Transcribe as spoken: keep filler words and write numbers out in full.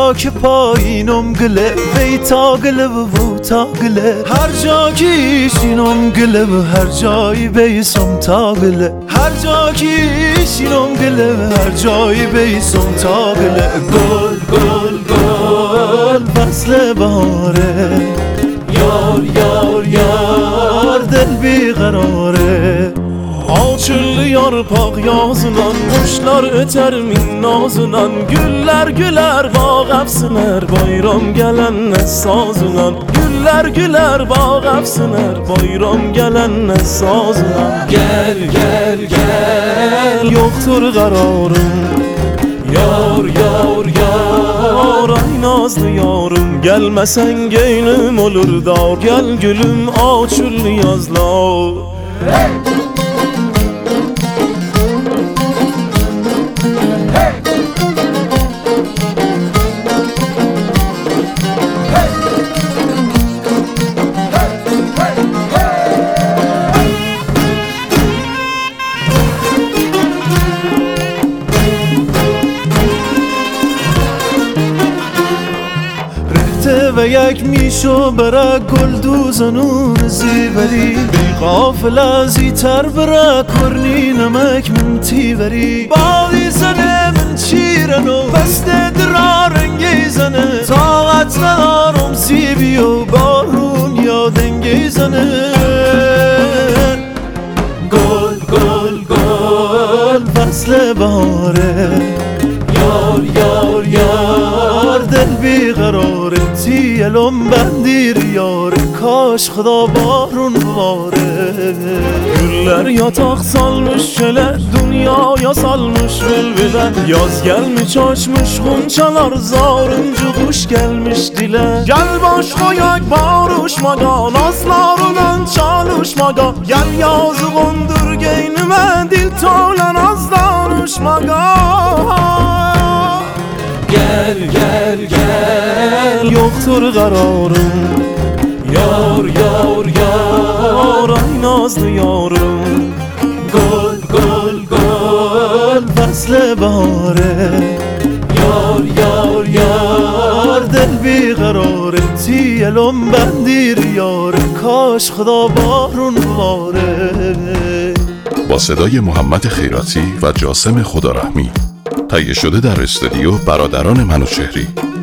که پایینم گله وی تا گله و و تا گله هر جا کیشینم گله و هر جایی بیسم تا گله هر جا کیشینم گله و هر جایی بیسم تا گله گل گل گل فصل بهاره یار یار یار دل بیقراره Açıllı yarpak yazılan Kuşlar öter min nazılan Güller güler bağ efsiner Bayram gelenne sazılan Güller güler bağ efsiner Bayram gelenne sazılan Gel gel gel Yoktur kararım Yar yar yar Ay nazlı yarım Gelmesen geynim olur da Gel gülüm açıllı yazlar Hey! و یک میشو برا گل دوزنون زیوری بی قافل زیتر برا کرنی نمک من تیوری باقی زنه من چیرنو بسته درا رنگی زنه طاقت ندارم سیبی و بارون یا دنگی زنه گل گل گل فصل بهاره یار یار یار دل بیقراره تیلم بندیر یار کاش خدا بارون باره Güller yatak salmış çele Dünyaya salmış velvele Yaz gelmiş açmış gunçalar Zarıncı kuş gelmiş dile Gel baş koyak barışmaga Nazlarla çalışmaga Gel yazı kondur geynime Dil tolan az danışmaga Gel gel gel Yoktur kararım Yar yar yar Ay nazlı yarım Gol gol gol Fasle bahare Yar yar yar Dil بیقراره تیلم بندیر یار کاش خدا بارون باره با صدای محمد خیراتی و جاسم خدارحمی تهیه شده در استودیو برادران منوچهری